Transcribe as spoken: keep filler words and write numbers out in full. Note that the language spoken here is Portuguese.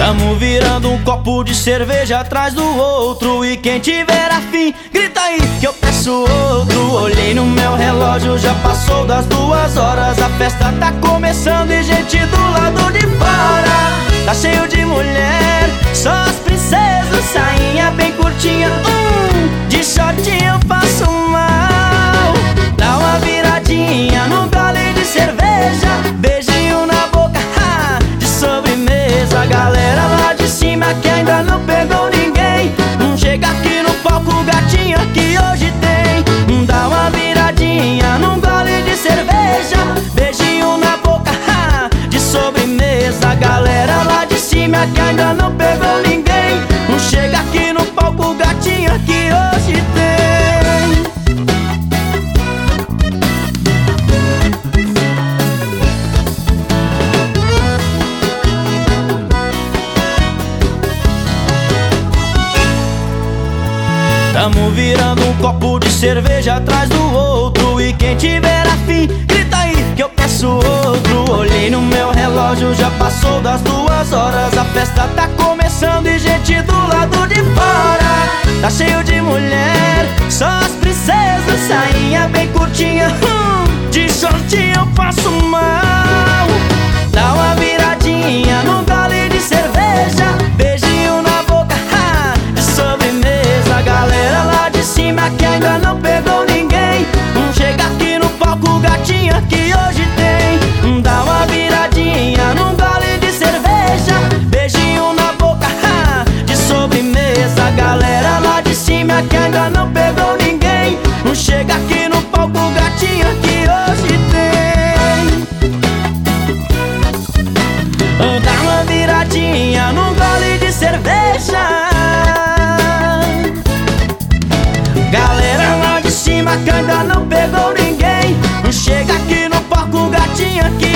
Tamo virando um copo de cerveja atrás do outro, e quem tiver afim, grita aí que eu peço outro. Olhei no meu relógio, já passou das duas horas. A festa tá começando e gente do lado de fora tá cheio de mulher, só as princesas, sainha bem curtinha, hum, de shortinho eu faço mal. Dá uma viradinha no gole de cerveja, beijinho na boca, ha, de sobremesa. Galera lá de cima que ainda não pegou ninguém, hum, chega aqui no palco, gatinha, que hoje tem. Dá uma viradinha no gole de cerveja, beijinho na boca, ha, de sobremesa. Galera lá de cima que ainda não pegou ninguém, hum, chega aqui no palco, gatinha, que hoje tem. Tamo virando um copo de cerveja atrás do outro, e quem tiver afim, grita aí que eu peço outro. Olhei no meu relógio, já passou das duas horas. A festa tá começando e gente do lado de fora tá cheio de mulher, só as princesas, sainha bem curtinha, hum, de shortinho eu faço mal. Dá uma viradinha no gole de cerveja, beijinho na boca, ha, de sobremesa. Galera lá de cima que ainda não pegou ninguém, hum, chega aqui no palco, gatinha, que hoje tem. Dá uma viradinha no gole de cerveja, beijinho na boca, ha, de sobremesa. Galera lá de cima que ainda não pegou ninguém, hum, chega aqui no palco, gatinha, que hoje tem. Dá uma viradinha no gole de cerveja, galera lá de cima que ainda não pegou ninguém, chega aqui no palco, gatinha, que